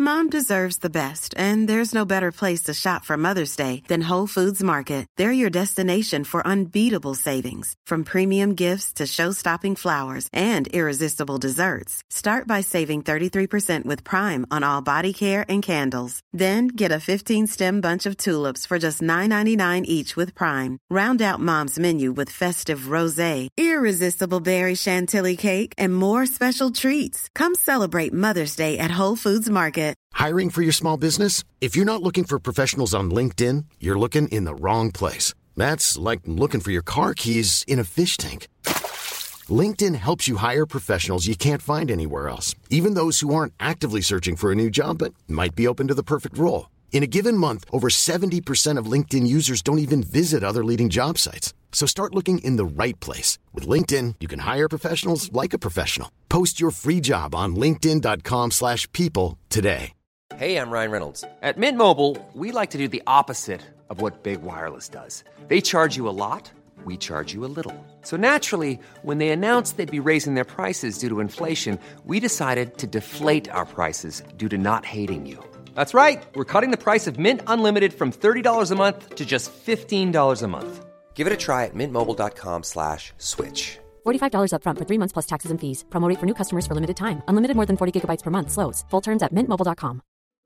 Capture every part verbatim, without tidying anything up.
Mom deserves the best, and there's no better place to shop for Mother's Day than Whole Foods Market. They're your destination for unbeatable savings, from premium gifts to show-stopping flowers and irresistible desserts. Start by saving thirty-three percent with Prime on all body care and candles. Then get a fifteen-stem bunch of tulips for just nine ninety-nine each with Prime. Round out Mom's menu with festive rosé, irresistible berry chantilly cake, and more special treats. Come celebrate Mother's Day at Whole Foods Market. Hiring for your small business? If you're not looking for professionals on LinkedIn, you're looking in the wrong place. That's like looking for your car keys in a fish tank. LinkedIn helps you hire professionals you can't find anywhere else, even those who aren't actively searching for a new job but might be open to the perfect role. In a given month, over seventy percent of LinkedIn users don't even visit other leading job sites. So start looking in the right place. With LinkedIn, you can hire professionals like a professional. Post your free job on linkedin.com slash people today. Hey, I'm Ryan Reynolds. At Mint Mobile, we like to do the opposite of what Big Wireless does. They charge you a lot, we charge you a little. So naturally, when they announced they'd be raising their prices due to inflation, we decided to deflate our prices due to not hating you. That's right. We're cutting the price of Mint Unlimited from thirty dollars a month to just fifteen dollars a month. Give it a try at mintmobile.com slash switch. forty-five dollars up front for three months plus taxes and fees. Promo rate for new customers for limited time. Unlimited more than forty gigabytes per month. Slows full terms at mint mobile dot com.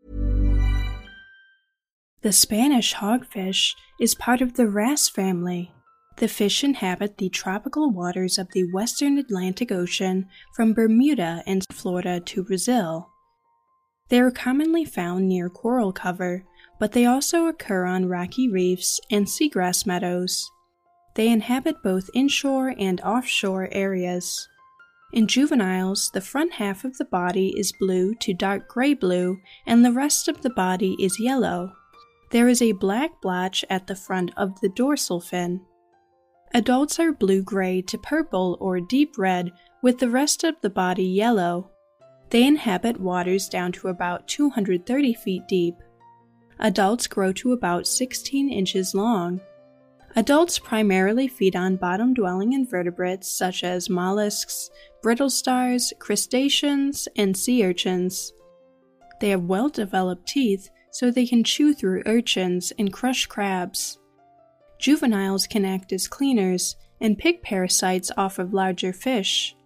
The Spanish hogfish is part of the wrasse family. The fish inhabit the tropical waters of the western Atlantic Ocean from Bermuda and Florida to Brazil. They are commonly found near coral cover, but they also occur on rocky reefs and seagrass meadows. They inhabit both inshore and offshore areas. In juveniles, the front half of the body is blue to dark gray blue, and the rest of the body is yellow. There is a black blotch at the front of the dorsal fin. Adults are blue-gray to purple or deep red, with the rest of the body yellow. They inhabit waters down to about two hundred thirty feet deep. Adults grow to about sixteen inches long. Adults primarily feed on bottom-dwelling invertebrates such as mollusks, brittle stars, crustaceans, and sea urchins. They have well-developed teeth so they can chew through urchins and crush crabs. Juveniles can act as cleaners and pick parasites off of larger fish.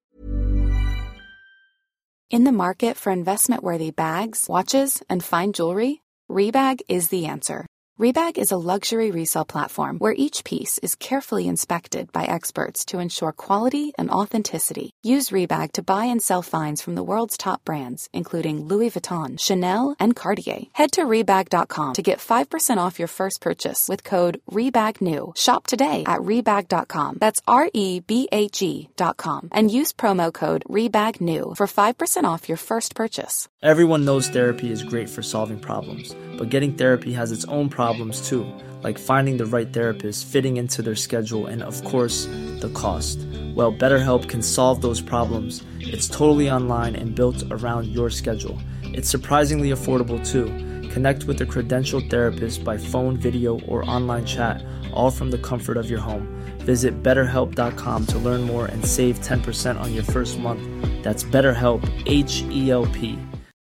In the market for investment-worthy bags, watches, and fine jewelry, Rebag is the answer. Rebag is a luxury resale platform where each piece is carefully inspected by experts to ensure quality and authenticity. Use Rebag to buy and sell finds from the world's top brands, including Louis Vuitton, Chanel, and Cartier. Head to Rebag dot com to get five percent off your first purchase with code REBAGNEW. Shop today at Rebag dot com. That's R E B A G dot com. And use promo code REBAGNEW for five percent off your first purchase. Everyone knows therapy is great for solving problems, but getting therapy has its own problems too, like finding the right therapist, fitting into their schedule, and of course, the cost. Well, BetterHelp can solve those problems. It's totally online and built around your schedule. It's surprisingly affordable too. Connect with a credentialed therapist by phone, video, or online chat, all from the comfort of your home. Visit better help dot com to learn more and save ten percent on your first month. That's BetterHelp, H E L P.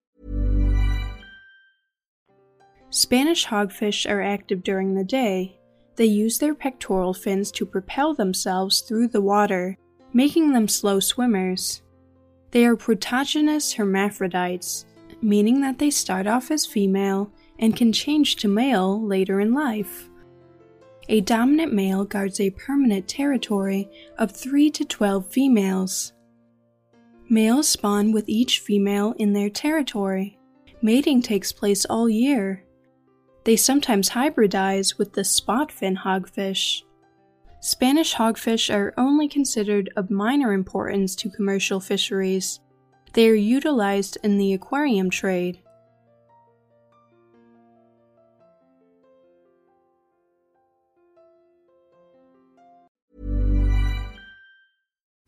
Spanish hogfish are active during the day. They use their pectoral fins to propel themselves through the water, making them slow swimmers. They are protogynous hermaphrodites, meaning that they start off as female and can change to male later in life. A dominant male guards a permanent territory of three to twelve females. Males spawn with each female in their territory. Mating takes place all year. They sometimes hybridize with the spotfin hogfish. Spanish hogfish are only considered of minor importance to commercial fisheries. They are utilized in the aquarium trade.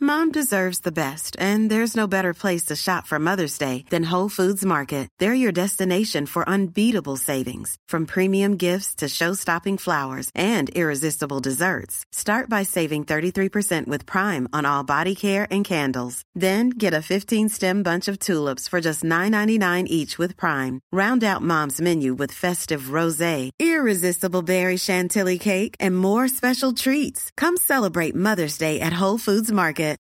Mom deserves the best, and there's no better place to shop for Mother's Day than Whole Foods Market. They're your destination for unbeatable savings, from premium gifts to show-stopping flowers and irresistible desserts. Start by saving thirty-three percent with Prime on all body care and candles. Then get a fifteen-stem bunch of tulips for just nine ninety-nine each with Prime. Round out Mom's menu with festive rosé, irresistible berry chantilly cake, and more special treats. Come celebrate Mother's Day at Whole Foods Market.